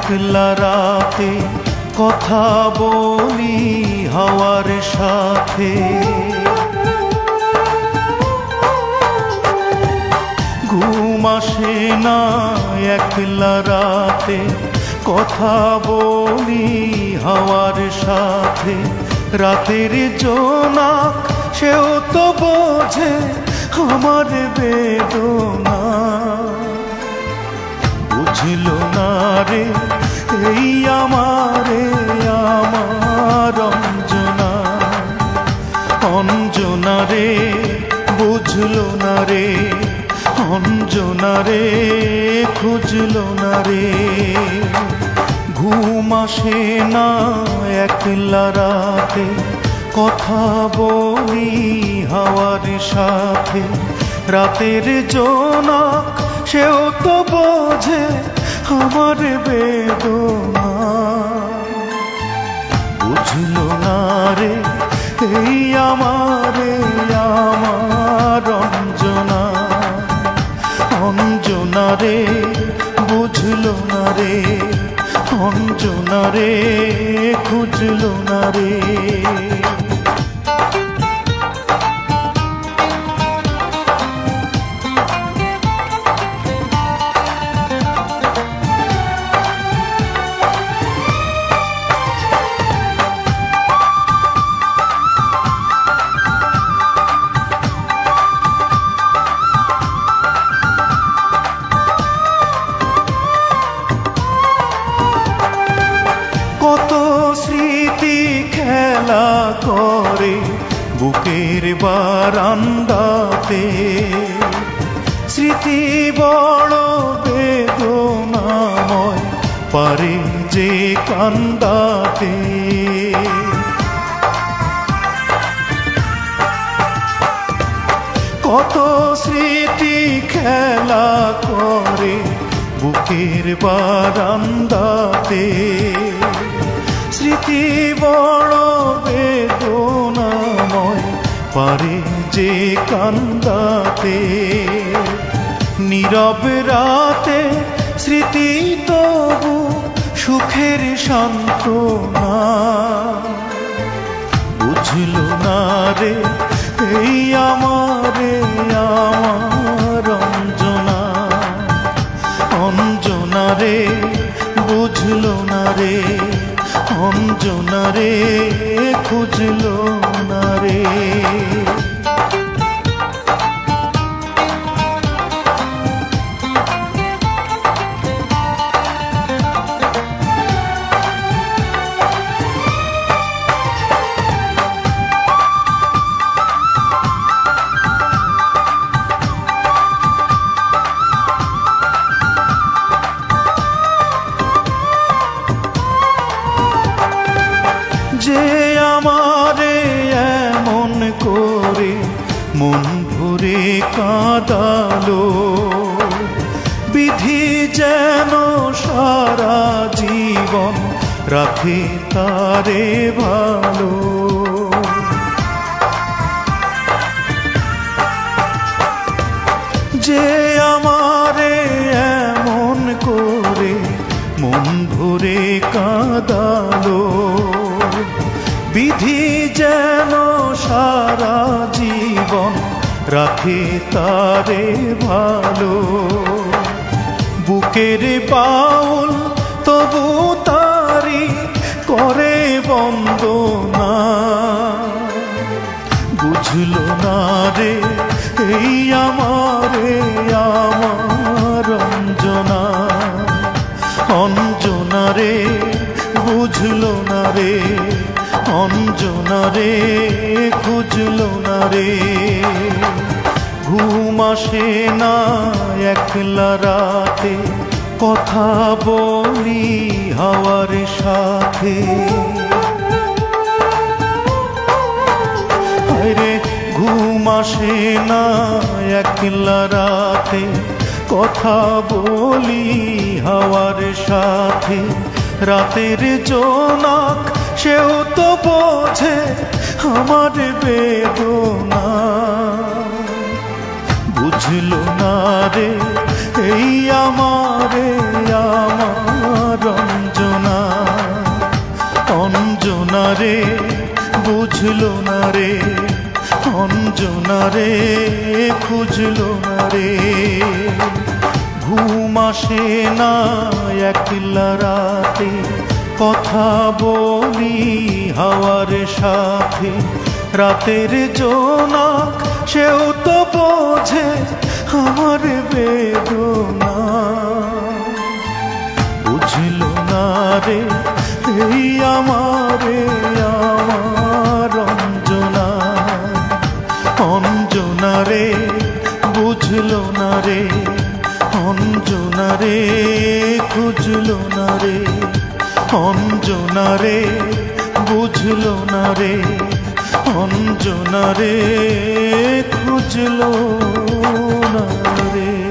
একলা রাতে কথা বলি হাওয়ার সাথে। ঘুম আসে না একলা রাতে কথা বলি হাওয়ার সাথে। রাতের জোনাক সেও তো বোঝে আমার বেদনা। বুঝলো না রে এই আমারে আমার অঞ্জনা। অঞ্জনা রে বুঝলো না রে অঞ্জনা রে খুঁজলো না রে। ঘুম আসে না একলা রাতে কথা বলি হাওয়ার সাথে। রাতের জোনাক সেও তো বোঝে আমার বেদনা। বুঝলো না রে এই আমারে আমার অঞ্জনা। অঞ্জনা রে বুঝলো না রে অঞ্জনা রে খুঁজলো না রে। কত স্মৃতি খেলা করে বুকের বারান্দাতে। স্মৃতি বড় বেদনাময় পারে যে কান্দাতে। কত স্মৃতি খেলা করে বুকের বারান্দাতে। স্মৃতি বড় বেদনাময় পারে যে কান্দাতে। নীরব রাতে স্মৃতি তবু সুখের সান্ত্বনা। বুঝলো না রে এই আমারে আমার অঞ্জনা। অঞ্জনা রে বুঝলো না রে অঞ্জনা রে খুঁজলো না রে। যে আমারে এমন করে মন ভরে কাঁদালো। বিধি যেন সারা জীবন রাখে তারে ভালো। যে আমারে এমন করে মন ভরে কাঁদালো। বিধি যেন সারা জীবন রাখে তারে ভালো। বুকের বাউল তবু তারি করে বন্দনা। বুঝলো না রে এই আমারে আমার অঞ্জনা। অঞ্জনা রে বুঝলো না রে অঞ্জনা রে খুঁজলো না রে। ঘুম আসে না একলা রাতে কথা বলি হাওয়ার সাথে। আরে ঘুম আসে না একলা রাতে কথা বলি হাওয়ার সাথে। রাতের জোনাক সেও তো বোঝে আমার বেদনা। বুঝলো না রে এই আমারে আমার না রে, খুঁজলো না রে। ঘুম আসে না একলা রাতে, কথা বলি হাওয়ার সাথে। রাতের জোনাক সেও তো বোঝে আমার বেদনা। বুঝলো না রে এই আমারে আমার অঞ্জনা। অঞ্জনা রে বুঝলো না রে, অঞ্জনা রে খুঁজলো না রে। অঞ্জনা রে বুঝলো না রে, অঞ্জনা রে খুঁজলো না রে।